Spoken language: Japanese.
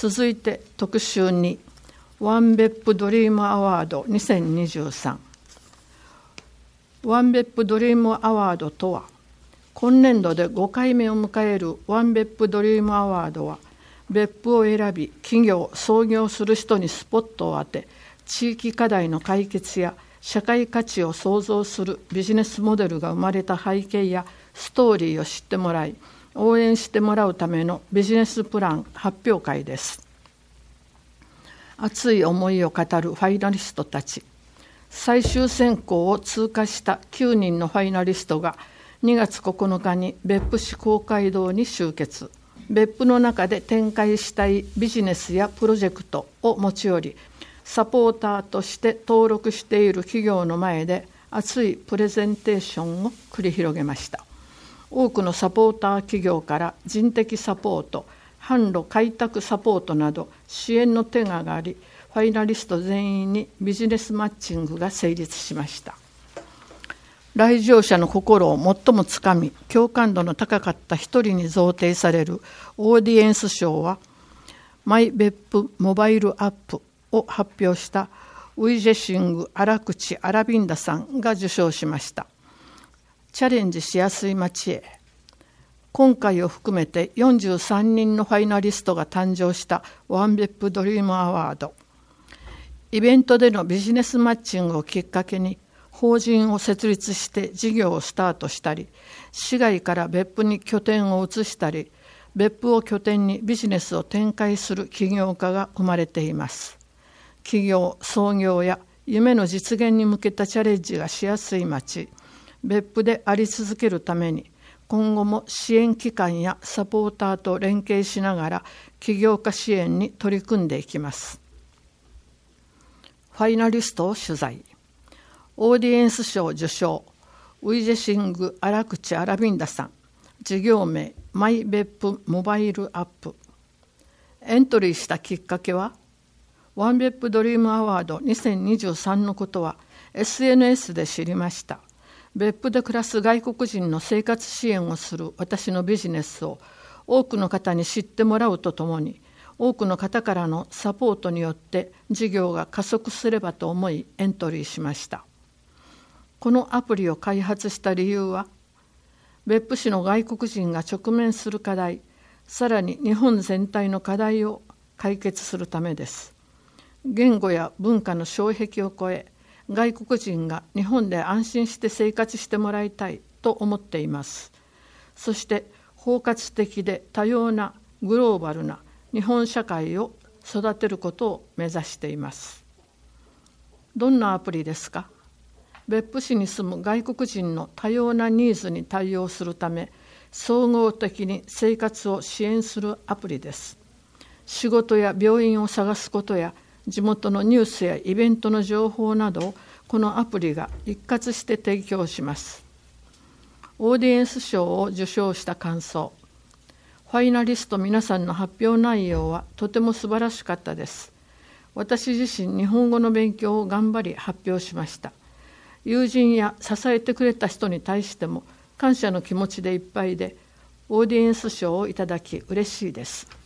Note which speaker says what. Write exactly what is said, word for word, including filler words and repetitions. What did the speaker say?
Speaker 1: 続いて特集にワンベップドリームアワードにせんにじゅうさん。ワンベップドリームアワードとは、今年度でごかいめを迎えるワンベップドリームアワードは、別府を選び企業創業する人にスポットを当て、地域課題の解決や社会価値を創造するビジネスモデルが生まれた背景やストーリーを知ってもらい、応援してもらうためのビジネスプラン発表会です。熱い思いを語るファイナリストたち。最終選考を通過したきゅうにんのファイナリストがにがつここのかに別府市公会堂に集結。別府の中で展開したいビジネスやプロジェクトを持ち寄り、サポーターとして登録している企業の前で熱いプレゼンテーションを繰り広げました。多くのサポーター企業から人的サポート、販路開拓サポートなど支援の手があり、ファイナリスト全員にビジネスマッチングが成立しました。来場者の心を最もつかみ、共感度の高かった一人に贈呈されるオーディエンス賞は、マイ別府モバイルアップを発表したウイジェシング荒口アラビンダさんが受賞しました。チャレンジしやすい街へ。今回を含めてよんじゅうさんにんのファイナリストが誕生したワンベップドリームアワード。イベントでのビジネスマッチングをきっかけに法人を設立して事業をスタートしたり、市外から別府に拠点を移したり、別府を拠点にビジネスを展開する起業家が生まれています。起業、創業や夢の実現に向けたチャレンジがしやすい街、別府であり続けるために、今後も支援機関やサポーターと連携しながら起業家支援に取り組んでいきます。ファイナリストを取材。オーディエンス賞受賞、ウイジェシング荒口アラビンダさん。事業名、マイ別府モバイルアップ。エントリーしたきっかけは、ワンベップドリームアワードにせんにじゅうさんのことは エスエヌエス で知りました。別府で暮らす外国人の生活支援をする私のビジネスを多くの方に知ってもらうとともに、多くの方からのサポートによって事業が加速すればと思いエントリーしました。このアプリを開発した理由は、別府市の外国人が直面する課題、さらに日本全体の課題を解決するためです。言語や文化の障壁を越え、外国人が日本で安心して生活してもらいたいと思っています。そして包括的で多様なグローバルな日本社会を育てることを目指しています。どんなアプリですか？別府市に住む外国人の多様なニーズに対応するため、総合的に生活を支援するアプリです。仕事や病院を探すことや、地元のニュースやイベントの情報などをこのアプリが一括して提供します。オーディエンス賞を受賞した感想。ファイナリスト皆さんの発表内容はとても素晴らしかったです。私自身日本語の勉強を頑張り発表しました。友人や支えてくれた人に対しても感謝の気持ちでいっぱいで、オーディエンス賞をいただき嬉しいです。